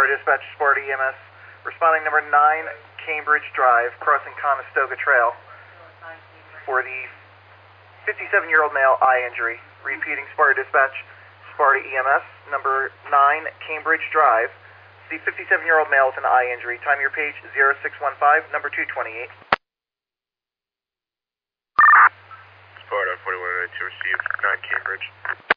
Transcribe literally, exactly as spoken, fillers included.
Sparta Dispatch, Sparta E M S. Responding number nine, Cambridge Drive, crossing Conestoga Trail for the fifty-seven-year-old male eye injury. Repeating Sparta Dispatch, Sparta E M S, number nine, Cambridge Drive. The fifty-seven-year-old male with an eye injury. Time your page zero six one five, number two twenty-eight. Sparta forty-one oh two received, nine Cambridge.